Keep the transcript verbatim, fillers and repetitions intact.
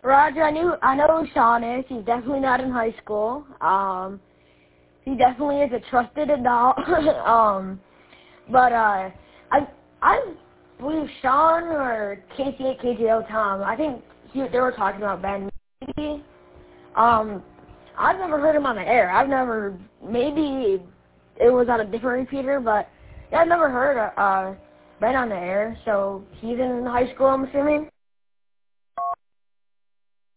Roger, I knew I know who Sean is. He's definitely not in high school. Um, he definitely is a trusted adult. um, but uh, I I believe Sean or K C eight K G O Tom. I think he, they were talking about Ben. Maybe. Um, I've never heard him on the air. I've never. Maybe it was on a different repeater, but yeah, I've never heard uh Ben on the air. So he's in high school, I'm assuming.